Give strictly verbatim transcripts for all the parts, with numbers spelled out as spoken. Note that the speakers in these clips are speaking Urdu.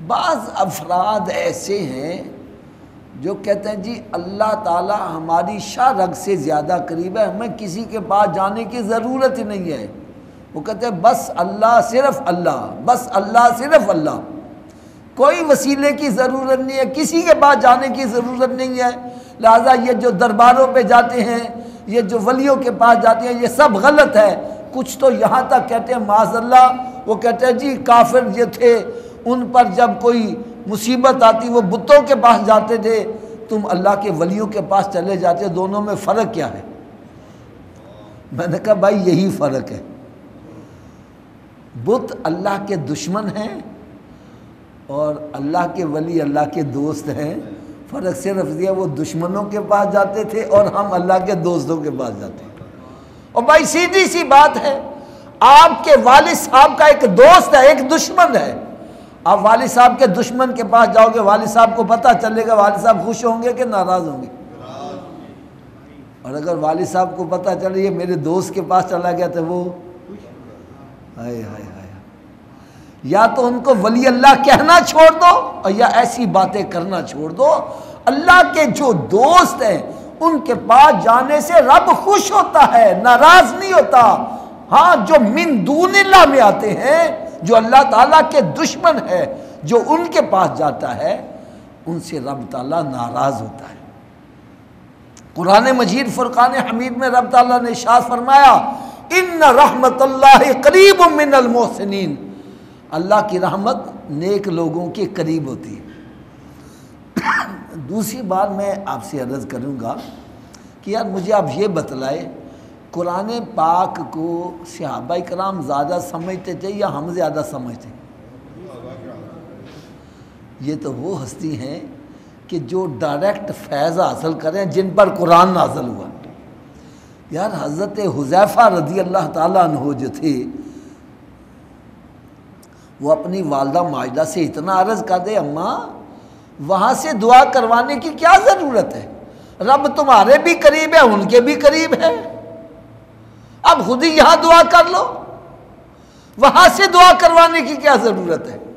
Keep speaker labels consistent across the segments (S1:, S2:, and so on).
S1: بعض افراد ایسے ہیں جو کہتے ہیں جی اللہ تعالیٰ ہماری شاہ رگ سے زیادہ قریب ہے، ہمیں کسی کے پاس جانے کی ضرورت ہی نہیں ہے۔ وہ کہتے ہیں بس اللہ صرف اللہ، بس اللہ صرف اللہ، کوئی وسیلے کی ضرورت نہیں ہے، کسی کے پاس جانے کی ضرورت نہیں ہے۔ لہٰذا یہ جو درباروں پہ جاتے ہیں، یہ جو ولیوں کے پاس جاتے ہیں، یہ سب غلط ہے۔ کچھ تو یہاں تک کہتے ہیں معاذ اللہ، وہ کہتے ہیں جی کافر جو تھے ان پر جب کوئی مصیبت آتی وہ بتوں کے پاس جاتے تھے، تم اللہ کے ولیوں کے پاس چلے جاتے، دونوں میں فرق کیا ہے؟ میں نے کہا بھائی یہی فرق ہے، بت اللہ کے دشمن ہیں اور اللہ کے ولی اللہ کے دوست ہیں۔ فرق صرف یہ وہ دشمنوں کے پاس جاتے تھے اور ہم اللہ کے دوستوں کے پاس جاتے ہیں۔ اور بھائی سیدھی سی بات ہے، آپ کے والد صاحب کا ایک دوست ہے، ایک دشمن ہے۔ آپ والد صاحب کے دشمن کے پاس جاؤ گے، والد صاحب کو پتہ چلے گا والد صاحب خوش ہوں گے کہ ناراض ہوں گے؟ اور اگر والد صاحب کو پتہ چلے یہ میرے دوست کے پاس چلا گیا تو وہ ہائے ہائے ہائے، یا تو ان کو ولی اللہ کہنا چھوڑ دو اور یا ایسی باتیں کرنا چھوڑ دو۔ اللہ کے جو دوست ہیں ان کے پاس جانے سے رب خوش ہوتا ہے، ناراض نہیں ہوتا۔ ہاں جو من دون اللہ میں آتے ہیں، جو اللہ تعالیٰ کے دشمن ہے، جو ان کے پاس جاتا ہے ان سے رب تعالیٰ ناراض ہوتا ہے۔ قرآن مجید فرقان حمید میں رب تعالیٰ نے ارشاد فرمایا ان رحمت اللہ قریب من المحسنین، اللہ کی رحمت نیک لوگوں کے قریب ہوتی ہے۔ دوسری بات میں آپ سے عرض کروں گا کہ یار مجھے آپ یہ بتلائے قرآن پاک کو صحابہ کرام زیادہ سمجھتے تھے یا ہم زیادہ سمجھتے؟ یہ تو وہ ہستی ہیں کہ جو ڈائریکٹ فیض حاصل کریں، جن پر قرآن نازل ہوا۔ یار حضرت حذیفہ رضی اللہ تعالیٰ عنہ جو تھے وہ اپنی والدہ ماجدہ سے اتنا عرض کر دے اماں وہاں سے دعا کروانے کی کیا ضرورت ہے، رب تمہارے بھی قریب ہے ان کے بھی قریب ہے، اب خود ہی یہاں دعا کر لو، وہاں سے دعا کروانے کی کیا ضرورت ہے؟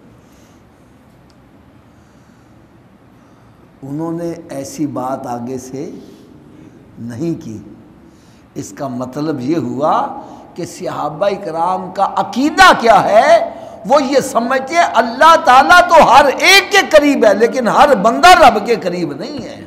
S1: انہوں نے ایسی بات آگے سے نہیں کی۔ اس کا مطلب یہ ہوا کہ صحابہ کرام کا عقیدہ کیا ہے، وہ یہ سمجھتے ہیں اللہ تعالیٰ تو ہر ایک کے قریب ہے لیکن ہر بندہ رب کے قریب نہیں ہے۔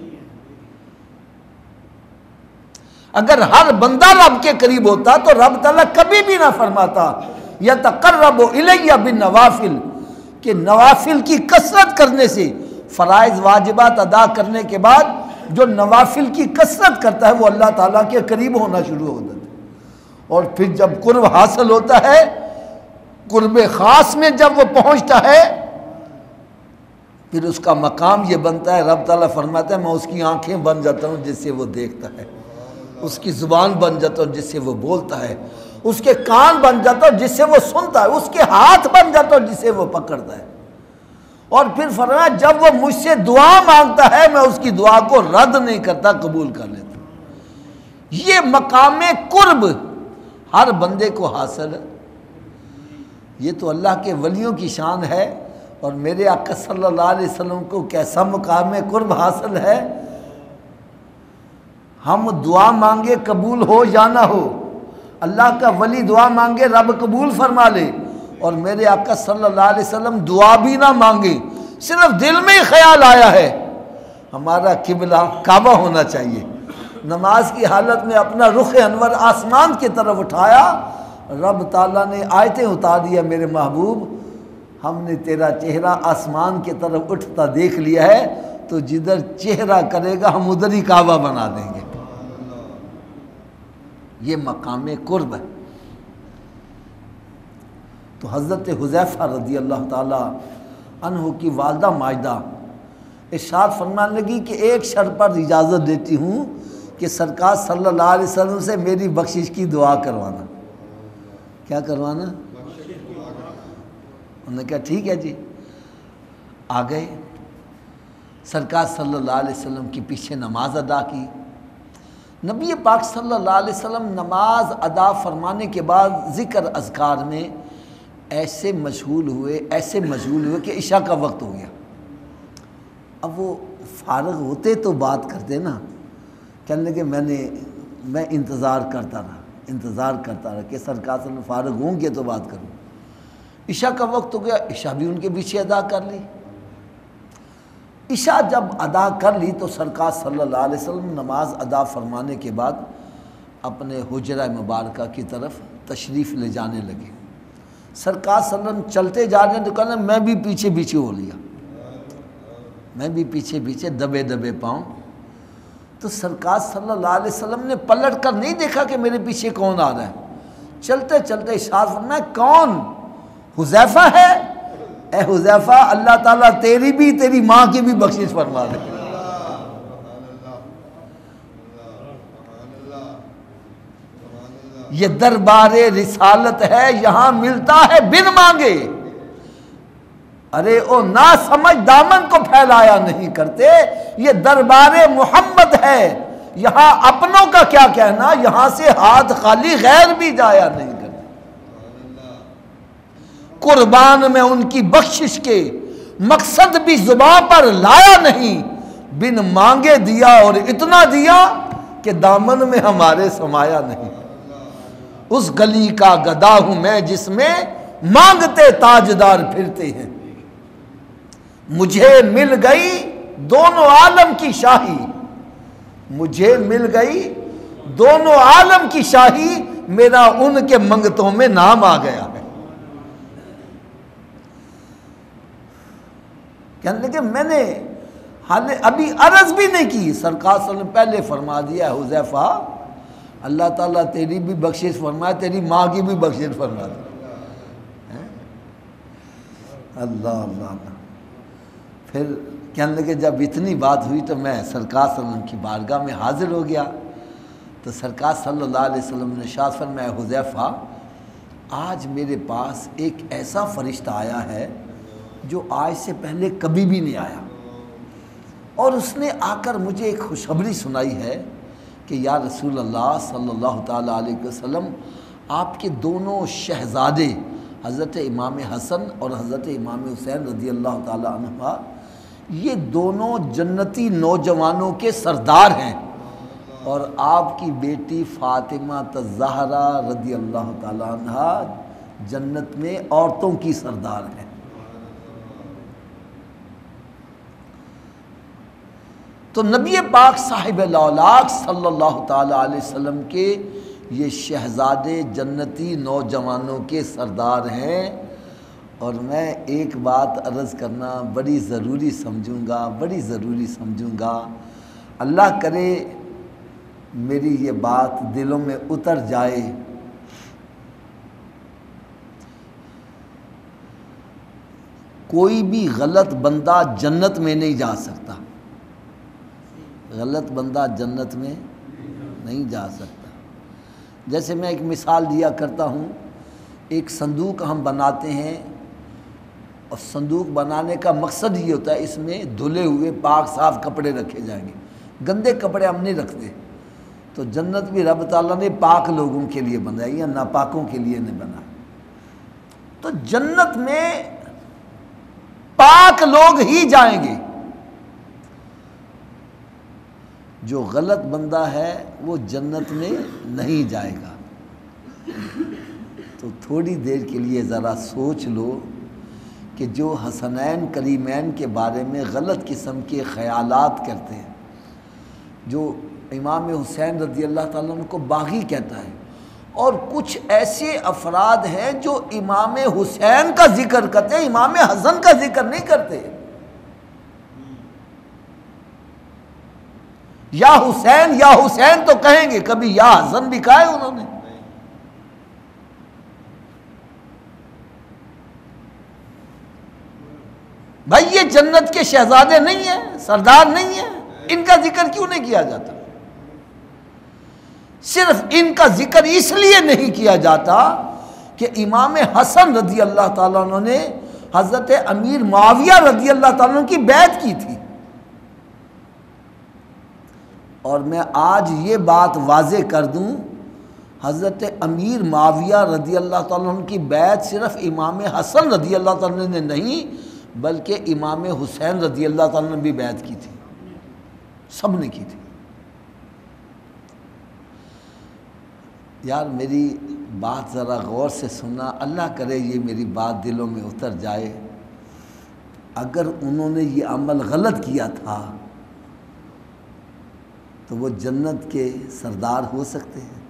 S1: اگر ہر بندہ رب کے قریب ہوتا تو رب تعالیٰ کبھی بھی نہ فرماتا یتقرب الی بالنوافل، کہ نوافل کی کثرت کرنے سے، فرائض واجبات ادا کرنے کے بعد جو نوافل کی کثرت کرتا ہے وہ اللہ تعالیٰ کے قریب ہونا شروع ہو جاتا ہے۔ اور پھر جب قرب حاصل ہوتا ہے، قرب خاص میں جب وہ پہنچتا ہے، پھر اس کا مقام یہ بنتا ہے، رب تعالیٰ فرماتا ہے میں اس کی آنکھیں بن جاتا ہوں جس سے وہ دیکھتا ہے، اس کی زبان بن جاتا ہوں جس سے وہ بولتا ہے، اس کے کان بن جاتا ہوں جس سے وہ سنتا ہے، اس کے ہاتھ بن جاتا ہوں جس سے وہ پکڑتا ہے۔ اور پھر فرمایا جب وہ مجھ سے دعا مانگتا ہے میں اس کی دعا کو رد نہیں کرتا، قبول کر لیتا ہوں۔ یہ مقام قرب ہر بندے کو حاصل ہے، یہ تو اللہ کے ولیوں کی شان ہے۔ اور میرے آقا صلی اللہ علیہ وسلم کو کیسا مقام قرب حاصل ہے، ہم دعا مانگے قبول ہو یا نہ ہو، اللہ کا ولی دعا مانگے رب قبول فرما لے، اور میرے آقا صلی اللہ علیہ وسلم دعا بھی نہ مانگے، صرف دل میں ہی خیال آیا ہے ہمارا قبلہ کعبہ ہونا چاہیے، نماز کی حالت میں اپنا رخ انور آسمان کی طرف اٹھایا، رب تعالیٰ نے آیتیں اتار دیا میرے محبوب ہم نے تیرا چہرہ آسمان کی طرف اٹھتا دیکھ لیا ہے، تو جدھر چہرہ کرے گا ہم ادھر ہی کعبہ بنا دیں گے۔ یہ مقام قرب ہے۔ تو حضرت حذیفہ رضی اللہ تعالی عنہ کی والدہ ماجدہ ارشاد فرمانے لگی کہ ایک شرط پر اجازت دیتی ہوں کہ سرکار صلی اللہ علیہ وسلم سے میری بخشش کی دعا کروانا۔ کیا کروانا؟ انہوں نے کہا ٹھیک ہے جی۔ آ گئے سرکار صلی اللہ علیہ وسلم کی پیچھے نماز ادا کی۔ نبی پاک صلی اللہ علیہ وسلم نماز ادا فرمانے کے بعد ذکر اذکار میں ایسے مشغول ہوئے ایسے مشغول ہوئے کہ عشاء کا وقت ہو گیا۔ اب وہ فارغ ہوتے تو بات کرتے نا، کہنے لگے میں نے میں انتظار کرتا رہا انتظار کرتا رہا کہ سرکار صلی اللہ علیہ وسلم فارغ ہوں گے تو بات کروں۔ عشاء کا وقت ہو گیا، عشاء بھی ان کے پیچھے ادا کر لی۔ عشاء جب ادا کر لی تو سرکار صلی اللہ علیہ وسلم نماز ادا فرمانے کے بعد اپنے حجرہ مبارکہ کی طرف تشریف لے جانے لگے۔ سرکار صلی اللہ علیہ وسلم چلتے جا رہے ہیں تو کہنا میں بھی پیچھے پیچھے ہو لیا، میں بھی پیچھے پیچھے دبے دبے پاؤں۔ تو سرکار صلی اللہ علیہ وسلم نے پلٹ کر نہیں دیکھا کہ میرے پیچھے کون آ رہا ہے، چلتے چلتے ارشاد فرمایا کون؟ حذیفہ ہے؟ اے حذیفہ اللہ تعالیٰ تیری بھی تیری ماں کی بھی بخشش فرما دے۔ یہ دربار رسالت ہے، یہاں ملتا ہے بن مانگے۔ ارے او نا سمجھ دامن کو پھیلایا نہیں کرتے، یہ دربار محمد ہے، یہاں اپنوں کا کیا کہنا، یہاں سے ہاتھ خالی غیر بھی جایا نہیں کرتے۔ قربان میں ان کی بخشش کے مقصد بھی زبان پر لایا نہیں، بن مانگے دیا اور اتنا دیا کہ دامن میں ہمارے سمایا نہیں۔ اس گلی کا گدا ہوں میں جس میں مانگتے تاجدار پھرتے ہیں، مجھے مل گئی دونوں عالم کی شاہی، مجھے مل گئی دونوں عالم کی شاہی، میرا ان کے منگتوں میں نام آ گیا ہے۔ کہنے لگے میں نے حال ابھی عرض بھی نہیں کی، سرکار صلی اللہ علیہ وسلم پہلے فرما دیا حذیفہ اللہ تعالیٰ تیری بھی بخشش فرمائے، تیری ماں کی بھی بخشش فرما دے۔ اللہ اللہ اللہ۔ پھر کہنے لگے جب اتنی بات ہوئی تو میں سرکار صلی اللہ علیہ وسلم کی بارگاہ میں حاضر ہو گیا، تو سرکار صلی اللہ علیہ وسلم نے ارشاد فرمایا حذیفہ آج میرے پاس ایک ایسا فرشتہ آیا ہے جو آج سے پہلے کبھی بھی نہیں آیا، اور اس نے آ کر مجھے ایک خوشخبری سنائی ہے کہ یا رسول اللہ صلی اللہ تعالیٰ علیہ وسلم آپ کے دونوں شہزادے حضرت امام حسن اور حضرت امام حسین رضی اللہ تعالیٰ عنہ یہ دونوں جنتی نوجوانوں کے سردار ہیں، اور آپ کی بیٹی فاطمہ الزہرا رضی اللہ تعالیٰ عنہ جنت میں عورتوں کی سردار ہیں۔ تو نبی پاک صاحب الاولاق صلی اللہ تعالیٰ علیہ وسلم کے یہ شہزادے جنتی نوجوانوں کے سردار ہیں، اور میں ایک بات عرض کرنا بڑی ضروری سمجھوں گا بڑی ضروری سمجھوں گا اللہ کرے میری یہ بات دلوں میں اتر جائے۔ کوئی بھی غلط بندہ جنت میں نہیں جا سکتا، غلط بندہ جنت میں نہیں جا سکتا۔ جیسے میں ایک مثال دیا کرتا ہوں، ایک صندوق ہم بناتے ہیں، اور صندوق بنانے کا مقصد یہ ہوتا ہے اس میں دھلے ہوئے پاک صاف کپڑے رکھے جائیں گے، گندے کپڑے ہم نہیں رکھتے۔ تو جنت بھی رب تعالیٰ نے پاک لوگوں کے لیے بنائی یا ناپاکوں کے لیے نہیں بنا۔ تو جنت میں پاک لوگ ہی جائیں گے، جو غلط بندہ ہے وہ جنت میں نہیں جائے گا۔ تو تھوڑی دیر کے لیے ذرا سوچ لو کہ جو حسنین کریمین کے بارے میں غلط قسم کے خیالات کرتے ہیں، جو امام حسین رضی اللہ تعالیٰ عنہ کو باغی کہتا ہے، اور کچھ ایسے افراد ہیں جو امام حسین کا ذکر کرتے ہیں، امام حسن کا ذکر نہیں کرتے۔ یا حسین یا حسین تو کہیں گے، کبھی یا حسن بھی کہا ہے انہوں نے۔ بھائی یہ جنت کے شہزادے نہیں ہیں، سردار نہیں ہیں، ان کا ذکر کیوں نہیں کیا جاتا؟ صرف ان کا ذکر اس لیے نہیں کیا جاتا کہ امام حسن رضی اللہ تعالیٰ عنہ نے حضرت امیر معاویہ رضی اللہ تعالیٰ عنہ کی بیعت کی تھی۔ اور میں آج یہ بات واضح کر دوں، حضرت امیر معاویہ رضی اللہ تعالیٰ عنہ کی بیعت صرف امام حسن رضی اللہ تعالیٰ عنہ نے نہیں بلکہ امام حسین رضی اللہ تعالیٰ عنہ نے بھی بیعت کی تھی، سب نے کی تھی۔ یار میری بات ذرا غور سے سننا، اللہ کرے یہ میری بات دلوں میں اتر جائے۔ اگر انہوں نے یہ عمل غلط کیا تھا تو وہ جنت کے سردار ہو سکتے ہیں؟